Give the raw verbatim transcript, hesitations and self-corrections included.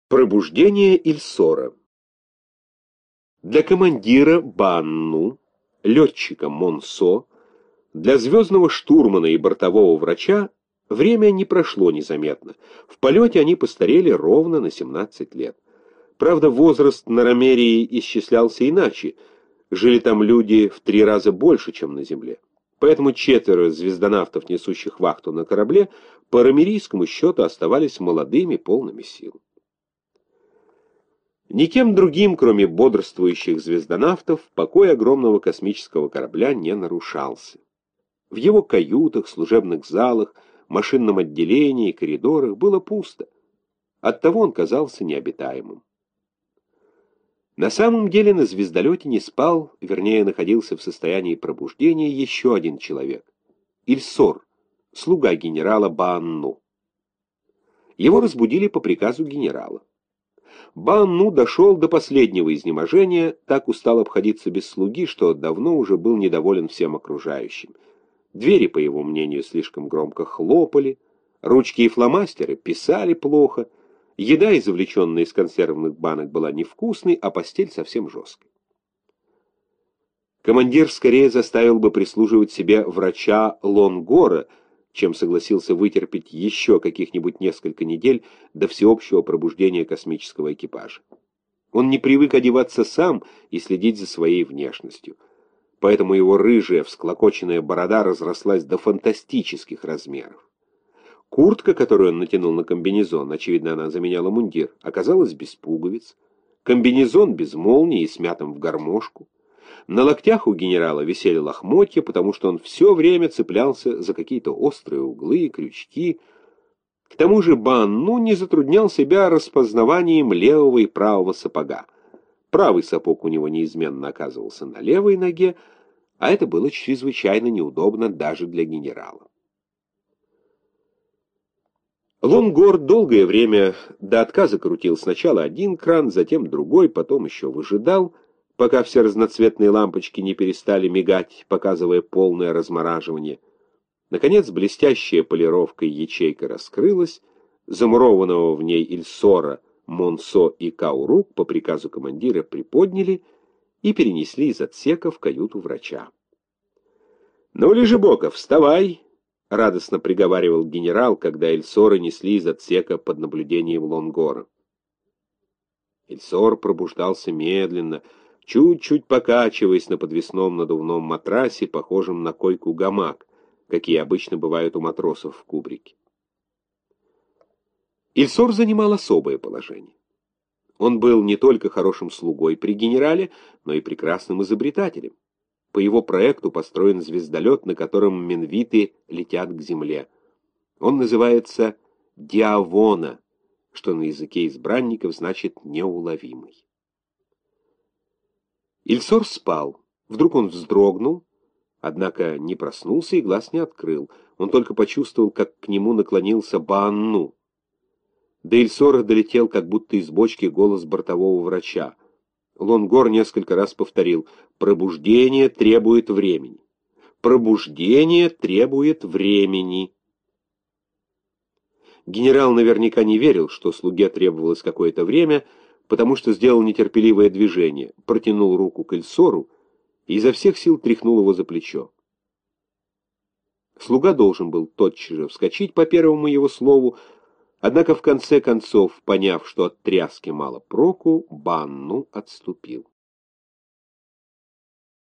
Пробуждение Ильсора. Для командира Банну, летчика Монсо, для звездного штурмана и бортового врача время не прошло незаметно. В полете они постарели ровно на семнадцать лет. Правда, возраст на Ромерии исчислялся иначе. Жили там люди в три раза больше, чем на Земле. Поэтому четверо звездонавтов, несущих вахту на корабле, по ромерийскому счету оставались молодыми, полными сил. Никем другим, кроме бодрствующих звездонавтов, покой огромного космического корабля не нарушался. В его каютах, служебных залах, машинном отделении, коридорах было пусто. Оттого он казался необитаемым. На самом деле на звездолете не спал, вернее, находился в состоянии пробуждения еще один человек — Ильсор, слуга генерала Банну. Его разбудили по приказу генерала. Банну дошел до последнего изнеможения, так устал обходиться без слуги, что давно уже был недоволен всем окружающим. Двери, по его мнению, слишком громко хлопали, ручки и фломастеры писали плохо, еда, извлеченная из консервных банок, была невкусной, а постель совсем жесткой. Командир скорее заставил бы прислуживать себе врача Лонгора, чем согласился вытерпеть еще каких-нибудь несколько недель до всеобщего пробуждения космического экипажа. Он не привык одеваться сам и следить за своей внешностью, поэтому его рыжая, всклокоченная борода разрослась до фантастических размеров. Куртка, которую он натянул на комбинезон, очевидно, она заменяла мундир, оказалась без пуговиц, комбинезон без молнии и смятым в гармошку. На локтях у генерала висели лохмотья, потому что он все время цеплялся за какие-то острые углы и крючки. К тому же Банну не затруднял себя распознаванием левого и правого сапога. Правый сапог у него неизменно оказывался на левой ноге, а это было чрезвычайно неудобно даже для генерала. Лонгор долгое время до отказа крутил сначала один кран, затем другой, потом еще выжидал, пока все разноцветные лампочки не перестали мигать, показывая полное размораживание. Наконец, блестящая полировкой ячейка раскрылась, замурованного в ней Ильсора, Монсо и Каурук по приказу командира приподняли и перенесли из отсека в каюту врача. «Ну, Лежебоков, вставай!» — радостно приговаривал генерал, когда Ильсора несли из отсека под наблюдением Лонгора. Ильсор пробуждался медленно, чуть-чуть покачиваясь на подвесном надувном матрасе, похожем на койку-гамак, какие обычно бывают у матросов в кубрике. Ильсор занимал особое положение. Он был не только хорошим слугой при генерале, но и прекрасным изобретателем. По его проекту построен звездолет, на котором менвиты летят к Земле. Он называется «Диавона», что на языке избранников значит «неуловимый». Ильсор спал. Вдруг он вздрогнул, однако не проснулся и глаз не открыл. Он только почувствовал, как к нему наклонился Банну. До Ильсора долетел, как будто из бочки, голос бортового врача. Лонгор несколько раз повторил: «Пробуждение требует времени! Пробуждение требует времени!» Генерал наверняка не верил, что слуге требовалось какое-то время, потому что сделал нетерпеливое движение, протянул руку к Ильсору и изо всех сил тряхнул его за плечо. Слуга должен был тотчас же вскочить по первому его слову, однако в конце концов, поняв, что от тряски мало проку, Банну отступил.